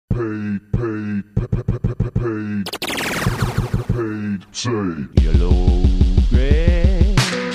Paid, say. Yellow Grey.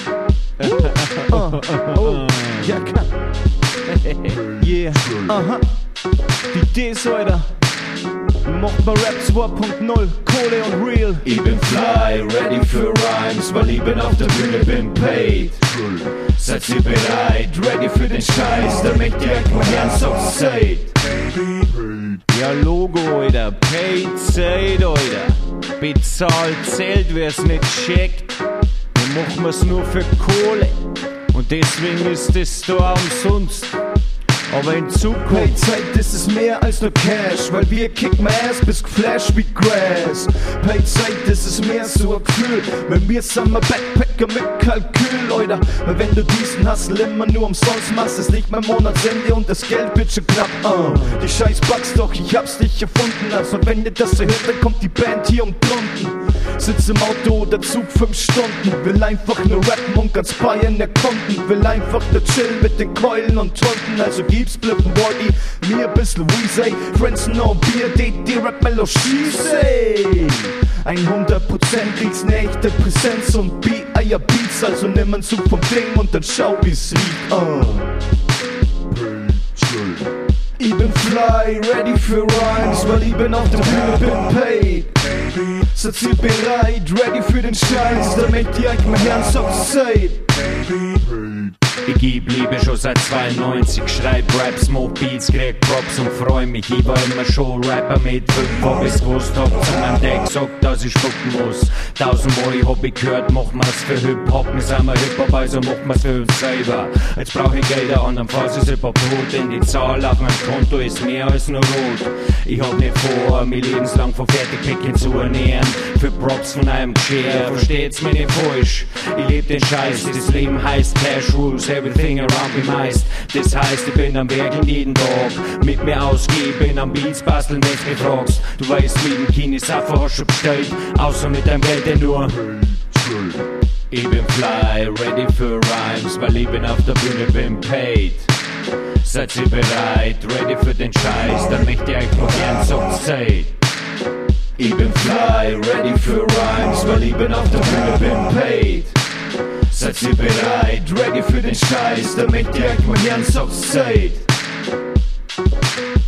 Ja, klar. Yeah, aha. Die Ds, Alter. Macht mal Rap 2.0, Kohle und Real. Ich bin fly, ready für Rhymes, weil ich bin auf der Bühne, bin paid. Seid ihr bereit, ready für den Scheiß, damit direkt mein Herz auch seid. Ja, Logo, Alter, paid, said, Alter. Bezahlt, zählt, wer's nicht checkt. Wir machen wir's nur für Kohle. Und deswegen ist es da umsonst. Aber in Zukunft Payzeit, das ist mehr als nur Cash, weil wir kicken Ass bis geflasht wie Grass. Payzeit, das ist mehr so ein Gefühl, wenn wir sind Backpacker mit Kalkül, Leute. Weil wenn du diesen Hustle immer nur umsonst machst, ist nicht mein Monatsende und das Geld wird schon knapp. Die scheiß Bugs, doch ich hab's nicht erfunden. Also wenn ihr das hört, dann kommt die Band hier um drunten. Sitz im Auto oder Zug 5 Stunden, will einfach nur rappen und ganz Bayern erkunden. Will einfach nur chillen mit den Keulen und Tunden, also gib's blippen Body, mir ein bisschen Weezy, Friends no Bier, die Rap-Melodie, say 100% kriegst ne echte Präsenz und Beats, also nimm einen Zug vom Ding und dann schau wie's riecht, Ich bin fly, ready für Rhymes, weil ich bin auf der Bühne, bin paid. Seid ihr bereit, ready für den Scheiß, damit ihr euch mein Herz seid. Ich geb Liebe schon seit 92, schreib Raps, smoke Beats, krieg Props und freu mich. Ich war immer schon Rapper mit 5, hab ich's gewusst, hab zu meinem Deck gesagt, dass ich spucken muss. 1000-mal hab ich gehört, mach mir's für Hip-Hop, wir sind mal Hip-Hop, also mach mir's für uns selber. Jetzt brauch ich Gelder, andernfalls ist Hip-Hop tot, denn die Zahl auf meinem Konto ist mehr als nur rot. Ich hab nicht vor, mich lebenslang von Fertigpicken zu ernähren, für Props von einem Geschirr, versteht's mir nicht falsch. Ich leb den Scheiß, das Leben heißt Cash Rules, everything around me meist. Das heißt, ich bin am Werkeln jeden Tag, mit mir ausgehen, bin am Beats basteln, wenn's mich fragst. Du weißt, wie den Kini Saffer hast schon bestellt, außer mit deinem Geld denn nur. Ich bin fly, ready für Rhymes, weil ich bin auf der Bühne, bin paid. Seid ihr bereit, ready für den Scheiß, damit ihr euch noch gern sagt, seid. Ich bin fly, ready für Rhymes, weil ich bin auf der Bühne, bin paid. Seid ihr bereit, ready für den Scheiß, damit ihr euch mein Herz auch seid.